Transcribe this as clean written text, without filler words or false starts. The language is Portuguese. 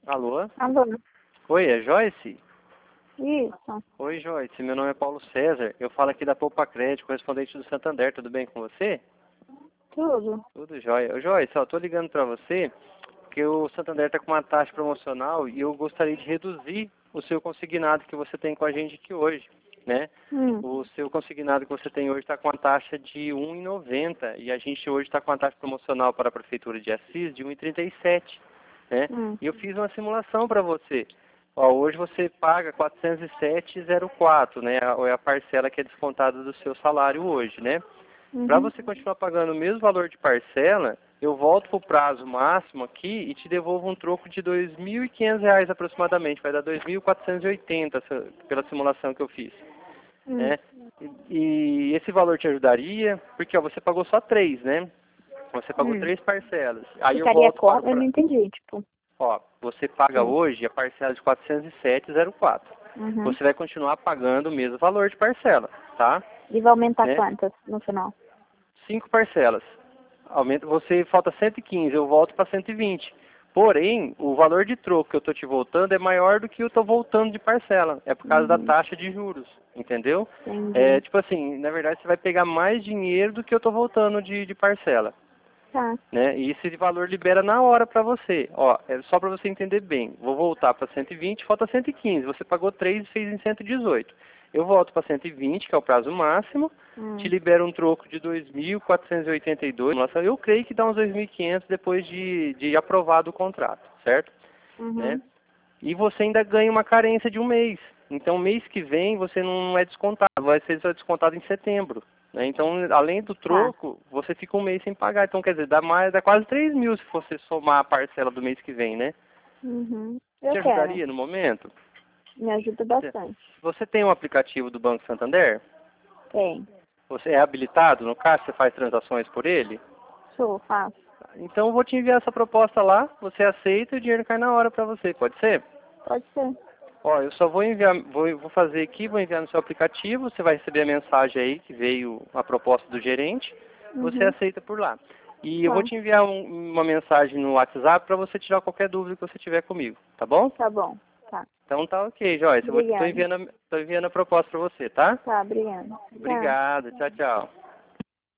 Alô? Alô? Oi, é Joyce? Isso. Oi, Joyce. Meu nome é Paulo César. Eu falo aqui da Poupa Crédito, correspondente do Santander. Tudo bem com você? Tudo? Tudo jóia. Ô, Joyce, tô ligando pra você porque o Santander tá com uma taxa promocional e eu gostaria de reduzir o seu consignado que você tem com a gente aqui hoje, né? O seu consignado que você tem hoje está com uma taxa de R$ 1,90 e a gente hoje está com uma taxa promocional para a Prefeitura de Assis de R$ 1,37, né? E eu fiz uma simulação para você. Ó, hoje você paga R$ 407,04, né? É a parcela que é descontada do seu salário hoje, né? Para você continuar pagando o mesmo valor de parcela, eu volto para o prazo máximo aqui e te devolvo um troco de R$ 2.500 aproximadamente. Vai dar 2.480 pela simulação que eu fiz. Né? E esse valor te ajudaria, porque ó, você pagou só 3, né? Você pagou 3 parcelas. Aí eu Ficaria volto para como? Eu não entendi, tipo. Ó, você paga hoje a parcela de 407,04. Você vai continuar pagando o mesmo valor de parcela, tá? E vai aumentar Né? quantas no final? 5 parcelas. Aumenta, você falta 115, eu volto para 120. Porém, o valor de troco que eu estou te voltando é maior do que eu estou voltando de parcela. É por causa da taxa de juros, entendeu? É, tipo assim, na verdade você vai pegar mais dinheiro do que eu estou voltando de parcela. Tá. Né? E esse valor libera na hora para você. Ó, é só para você entender bem. Vou voltar para 120, falta 115. Você pagou 3 e fez em 118. Eu volto para 120, que é o prazo máximo, te libero um troco de 2.482. Nossa, eu creio que dá uns 2.500 depois de aprovado o contrato, certo? Né? E você ainda ganha uma carência de um mês. Então, mês que vem você não é descontado, vai ser só descontado em setembro. Né? Então, além do troco, você fica um mês sem pagar. Então, quer dizer, dá quase 3 mil se você somar a parcela do mês que vem, né? Eu Te quero. ajudaria no momento? Me ajuda bastante. Você tem um aplicativo do Banco Santander? Tem. Você é habilitado no caixa? Você faz transações por ele? Faço. Então, eu vou te enviar essa proposta lá, você aceita e o dinheiro cai na hora para você, pode ser? Pode ser. Ó, eu só vou enviar, vou fazer aqui, vou enviar no seu aplicativo, você vai receber a mensagem aí que veio a proposta do gerente, você aceita por lá. E eu vou te enviar uma mensagem no WhatsApp para você tirar qualquer dúvida que você tiver comigo, tá bom? Tá bom. Tá. Então tá ok, Joyce, tô Obrigada. enviando a proposta para você, tá? Tá, obrigada. Tchau. Obrigado, tchau, tchau.